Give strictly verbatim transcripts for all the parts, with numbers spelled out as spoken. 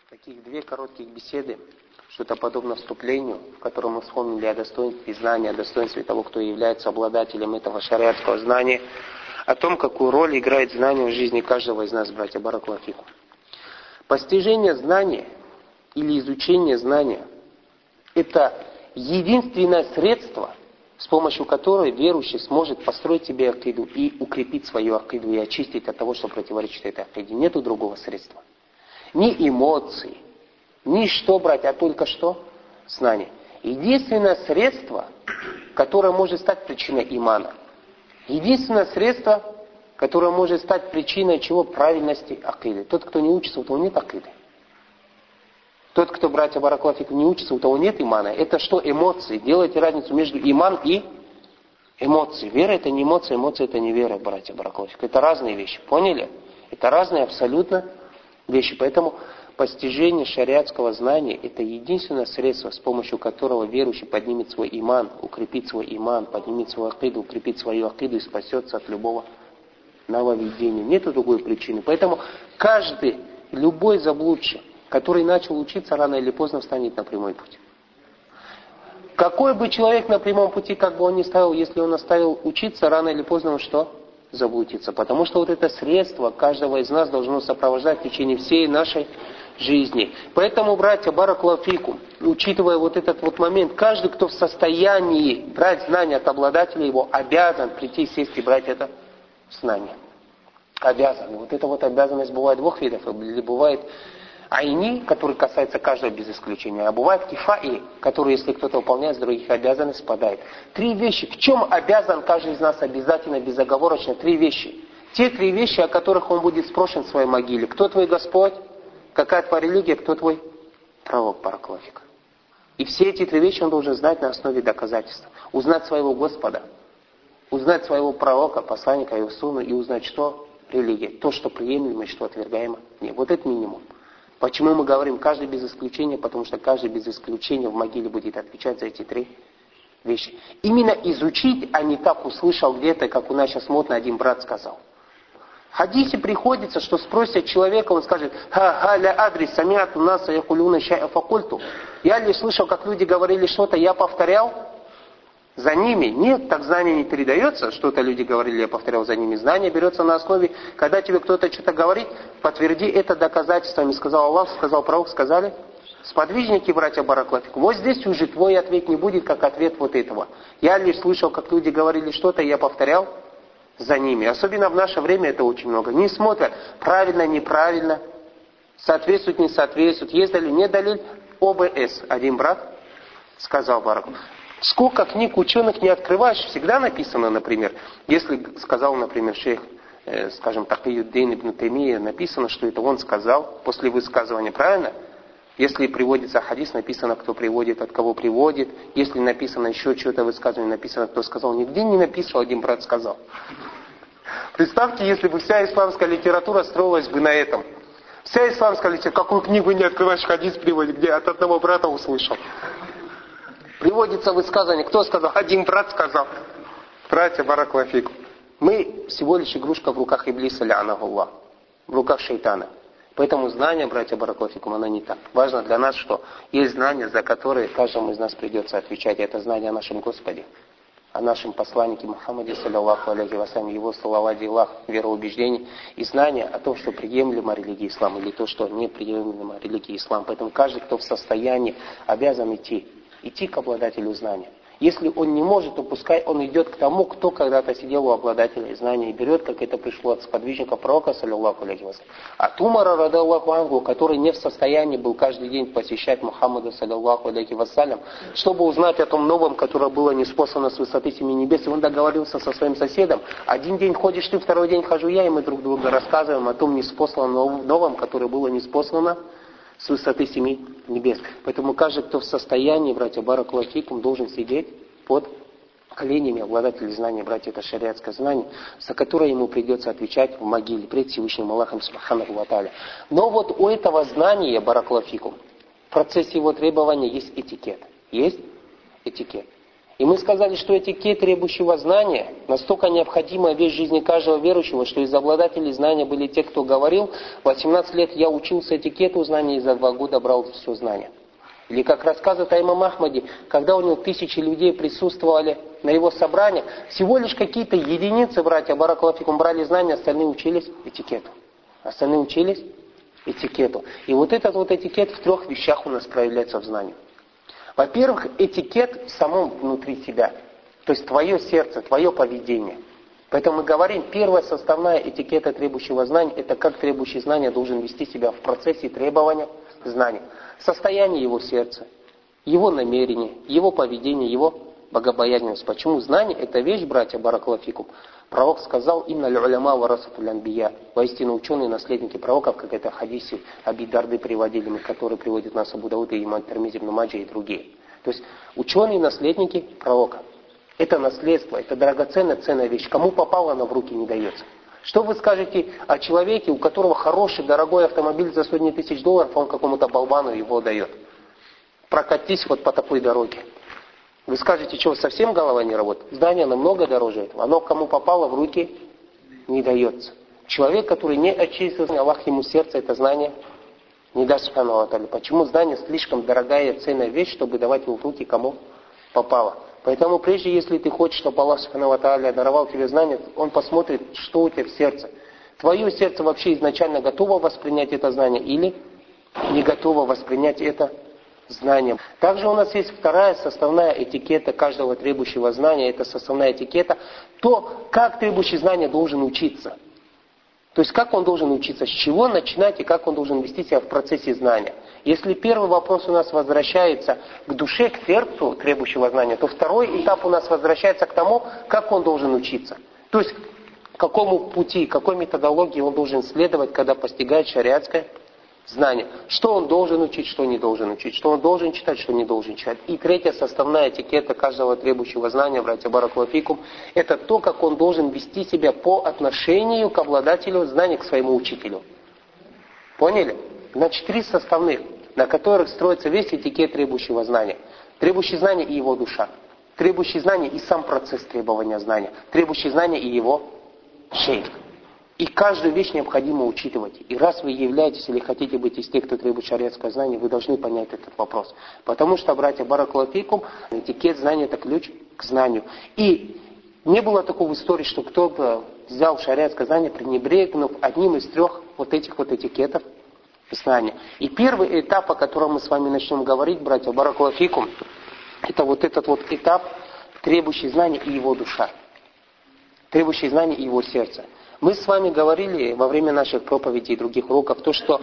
Таких две коротких беседы, что-то подобно вступлению, в котором мы вспомнили о достоинстве знания, о достоинстве того, кто является обладателем этого шариатского знания, о том, какую роль играет знание в жизни каждого из нас, братья баракаллаху фикум. Постижение знания или изучение знания – это единственное средство, с помощью которого верующий сможет построить себе акиду и укрепить свою акиду и очистить от того, что противоречит этой акиде. Нету другого средства. Ни эмоций, ни что брать, а только что? Знание. Единственное средство, которое может стать причиной имана. Единственное средство, которое может стать причиной чего? Правильности акиды. Тот, кто не учится, у того нет акиды. Тот, кто, братья баракаллаху фикум, не учится, у того нет имана. Это что? Эмоции. Делайте разницу между иман и эмоцией. Вера это не эмоция, эмоция это не вера, братья баракаллаху фикум. Это разные вещи. Поняли? Это разные абсолютно вещи. Поэтому постижение шариатского знания – это единственное средство, с помощью которого верующий поднимет свой иман, укрепит свой иман, поднимет свою акиду, укрепит свою акиду и спасется от любого нововведения. Нету другой причины. Поэтому каждый, любой заблудший, который начал учиться, рано или поздно встанет на прямой путь. Какой бы человек на прямом пути, как бы он ни ставил, если он оставил учиться, рано или поздно он что? Заблудиться. Потому что вот это средство каждого из нас должно сопровождать в течение всей нашей жизни. Поэтому, братья баракаллаху фикум, учитывая вот этот вот момент, каждый, кто в состоянии брать знания от обладателя его, обязан прийти, сесть и брать это знание. Обязан. И вот эта вот обязанность бывает двух видов. Или бывает айни, который касается каждого без исключения, а бывает кифаи, который, если кто-то выполняет, с других обязанностей спадает. Три вещи. В чем обязан каждый из нас обязательно, безоговорочно? Три вещи. Те три вещи, о которых он будет спрошен в своей могиле. Кто твой Господь? Какая твоя религия? Кто твой пророк, баракаллаху фикум? И все эти три вещи он должен знать на основе доказательств. Узнать своего Господа, узнать своего пророка, посланника, его сунну, и узнать, что религия. То, что приемлемо и что отвергаемо. Нет, вот это минимум. Почему мы говорим каждый без исключения? Потому что каждый без исключения в могиле будет отвечать за эти три вещи. Именно изучить, а не так услышал где-то, как у нас сейчас модно один брат сказал. В хадисе приходится, что спросят человека, он скажет: «Ха-ха ля адри самиату наса якулюна шай'a факульту». Я лишь слышал, как люди говорили что-то, я повторял за ними. Нет, так знание не передается. Что-то люди говорили, я повторял за ними. Знание берется на основе, когда тебе кто-то что-то говорит, подтверди это доказательствами. Сказал Аллах, сказал пророк, сказали сподвижники, братья баракаллаху фикум. Вот здесь уже твой ответ не будет, как ответ вот этого. Я лишь слышал, как люди говорили что-то, я повторял за ними. Особенно в наше время это очень много. Не смотрят, правильно, неправильно, соответствует, не соответствует, есть далиль, нет далиль. ОБС. Один брат сказал баракаллаху. Сколько книг ученых не открываешь, всегда написано, например, если сказал, например, шейх, э, скажем, Такийюддин ибн Таймия, написано, что это он сказал после высказывания, правильно? Если приводится хадис, написано, кто приводит, от кого приводит. Если написано еще что-то высказывание, написано, кто сказал. Нигде не написано, один брат сказал. Представьте, если бы вся исламская литература строилась бы на этом. Вся исламская литература, какую книгу не открываешь, хадис приводит, где от одного брата услышал. Приводится высказывание, кто сказал? Один брат сказал. Братья баракаллаху фикум. Мы всего лишь игрушка в руках Иблиса, ла'анахуллах, в руках шайтана. Поэтому знание, братья баракаллаху фикум, оно не так. Важно для нас, что есть знания, за которые каждому из нас придется отвечать. Это знание о нашем Господе, о нашем посланнике Мухаммаде, саллаллаху алейхи вассалям, его салават, дилах, вероубеждений, и знание о том, что приемлемо религия ислам, или то, что неприемлемо религия ислам. Поэтому каждый, кто в состоянии, обязан идти, идти к обладателю знания. Если он не может, то пускай он идет к тому, кто когда-то сидел у обладателя знания и берет, как это пришло от сподвижника пророка, саллаллаху алейхи вассалям. От Умара, радаллаху анху, который не в состоянии был каждый день посещать Мухаммада, саллаллаху алейхи вассалям, чтобы узнать о том новом, которое было ниспослано с высоты семи небес. И он договорился со своим соседом: один день ходишь ты, второй день хожу я, и мы друг другу рассказываем о том ниспосланном новом, которое было ниспослано с высоты семи небес. Поэтому каждый, кто в состоянии, братья баракаллаху фикум, должен сидеть под коленями обладателей знания, братья, это шариатское знание, за которое ему придется отвечать в могиле пред Всевышним Аллахом субханаху ва тааля. Но вот у этого знания, баракаллаху фикум, в процессе его требования есть этикет. Есть этикет. И мы сказали, что этикет требующего знания настолько необходимая вещь в жизни каждого верующего, что из обладателей знания были те, кто говорил: восемнадцать лет я учился этикету знаний и за два года брал все знания. Или как рассказывает о имаме Ахмаде, когда у него тысячи людей присутствовали на его собраниях, всего лишь какие-то единицы, братья баракаллаху фикум, брали знания, остальные учились этикету. Остальные учились этикету. И вот этот вот этикет в трех вещах у нас проявляется в знании. Во-первых, этикет в самом внутри себя. То есть твое сердце, твое поведение. Поэтому мы говорим, первая составная этикета требующего знания, это как требующий знания должен вести себя в процессе требования знания. Состояние его сердца, его намерение, его поведение, его богобоязненность. Почему знание — это вещь, братья баракаллаху фикум? Пророк сказал: «Инна уляма варасатуль анбия». Воистину ученые наследники пророков, как это в хадисе Аби Дарды приводили, которые приводят нас Абу Дауд и имам Тирмизи, Ибн Маджа и другие. То есть ученые наследники пророка. Это наследство, это драгоценная, ценная вещь. Кому попало, она в руки не дается. Что вы скажете о человеке, у которого хороший, дорогой автомобиль за сотни тысяч долларов, он какому-то болвану его дает? Прокатись вот по такой дороге. Вы скажете, что совсем голова не работает? Знание намного дороже этого. Оно кому попало, в руки не дается. Человек, который не очистился, Аллах ему сердце, это знание не даст. Почему? Знание слишком дорогая, ценная вещь, чтобы давать его в руки кому попало. Поэтому прежде, если ты хочешь, чтобы Аллах Субхану ва Тааля даровал тебе знания, Он посмотрит, что у тебя в сердце. Твое сердце вообще изначально готово воспринять это знание или не готово воспринять это знание. Также у нас есть вторая составная этикета каждого требующего знания. Это составная этикета. То, как требующий знания должен учиться. То есть, как он должен учиться, с чего начинать и как он должен вести себя в процессе знания. Если первый вопрос у нас возвращается к душе, к сердцу требующего знания, то второй этап у нас возвращается к тому, как он должен учиться. То есть, какому пути, какой методологии он должен следовать, когда постигает шариатское знание. Что он должен учить, что не должен учить. Что он должен читать, что не должен читать. И третья составная этикета каждого требующего знания, братья баракаллаху фикум, это то, как он должен вести себя по отношению к обладателю знания, к своему учителю. Поняли? Значит, три составных, на которых строится весь этикет требующего знания. Требующий знания и его душа. Требующий знания и сам процесс требования знания. Требующий знания и его шейх. И каждую вещь необходимо учитывать. И раз вы являетесь или хотите быть из тех, кто требует шариатского знания, вы должны понять этот вопрос. Потому что, братья баракаллаху фикум, этикет знания — это ключ к знанию. И не было такого в истории, что кто-то взял шариатское знание, пренебрегнув одним из трех вот этих вот этикетов знания. И первый этап, о котором мы с вами начнем говорить, братья баракаллаху фикум, это вот этот вот этап, требующий знания и его душа. Требующий знания и его сердце. Мы с вами говорили во время наших проповедей и других уроков то, что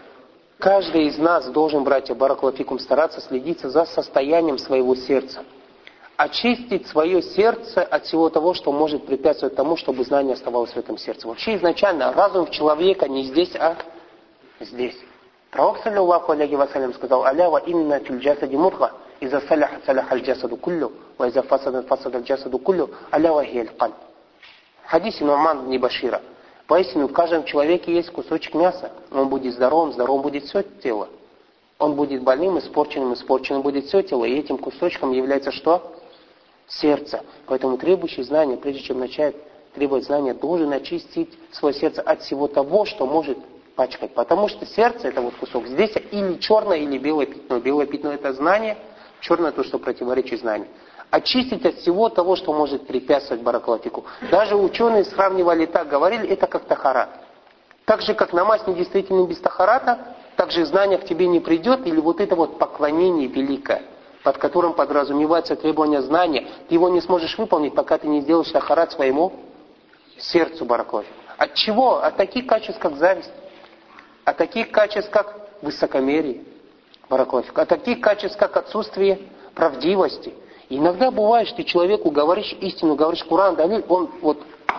каждый из нас должен, братья баракаллаху фикум, стараться следить за состоянием своего сердца. Очистить свое сердце от всего того, что может препятствовать тому, чтобы знание оставалось в этом сердце. Вообще изначально разум человека не здесь, а здесь. Пророк, саллиллаху алейхи вассалям, сказал: «Аля ва инна фил джасади мудга, иза саляха саляха аль джасаду куллю, ва иза фасада фасада аль джасаду куллю, аля ва хия аль кальб». В хадисе Ну'ман ибн Башира. Поистину, в каждом человеке есть кусочек мяса. Он будет здоровым, здоровым будет все тело. Он будет больным, испорченным, испорченным будет все тело. И этим кусочком является что? Сердце. Поэтому требующий знания, прежде чем начать требовать знания, должен очистить свое сердце от всего того, что может пачкать. Потому что сердце — это вот кусок. Здесь или черное, или белое пятно. Белое пятно — это знание, черное — то, что противоречит знанию. Очистить от всего того, что может препятствовать баракаллаху фикум. Даже ученые сравнивали так, говорили, это как тахарат. Так же, как намаз недействителен без тахарата, так же знание к тебе не придет, или вот это вот поклонение великое, под которым подразумевается требование знания, ты его не сможешь выполнить, пока ты не сделаешь тахарат своему сердцу, баракаллаху фикум. От чего? От таких качеств, как зависть. От таких качеств, как высокомерие, баракаллаху фикум. От таких качеств, как отсутствие правдивости. Иногда бывает, что ты человеку говоришь истину, говоришь Куран, Далиль, он вот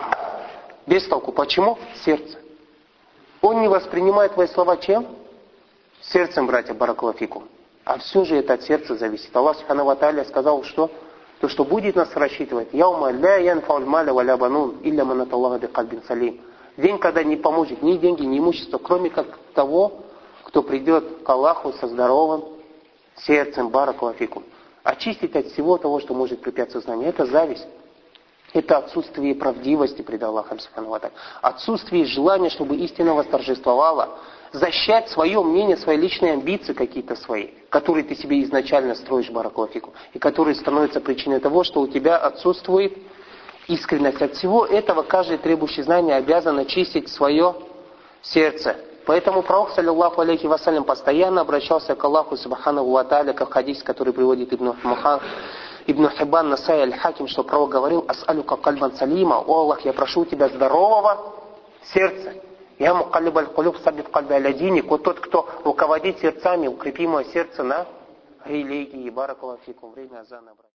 без толку. Почему? Сердце. Он не воспринимает твои слова чем? Сердцем, братья баракаллаху фикум. А все же это от сердца зависит. Аллах Субхану ва Тааля сказал, что то, что будет нас рассчитывать, «Яума ля янфауль маля ва ля банун, илля ман аталлаха би кальбин салим». День, когда не поможет ни деньги, ни имущество, кроме как того, кто придет к Аллаху со здоровым сердцем, баракаллаху фикум. очистить от всего того, что может препятствовать знанию. Это зависть. Это отсутствие правдивости пред Аллахом Субхану ва Тааля. Отсутствие желания, чтобы истина восторжествовала. Защищать свое мнение, свои личные амбиции какие-то свои, которые ты себе изначально строишь, баракаллаху, и которые становятся причиной того, что у тебя отсутствует искренность. От всего этого каждый требующий знания обязан очистить свое сердце. Поэтому пророк, саллиллаху алейхи вассалям, постоянно обращался к Аллаху Субхану ва Тааля, как хадис, который приводит Ибн Мухан, Ибн Хиббан, Насай, Аль-Хаким, что пророк говорил: «Ас'алюка кальбан салима». О Аллах, я прошу тебя здорового сердца. Я мукаллиб аль-кулюб саббит кальби аля диник. Вот тот, кто руководит сердцами, укрепи мое сердце на религии. Баракаллаху фикум. Время азана.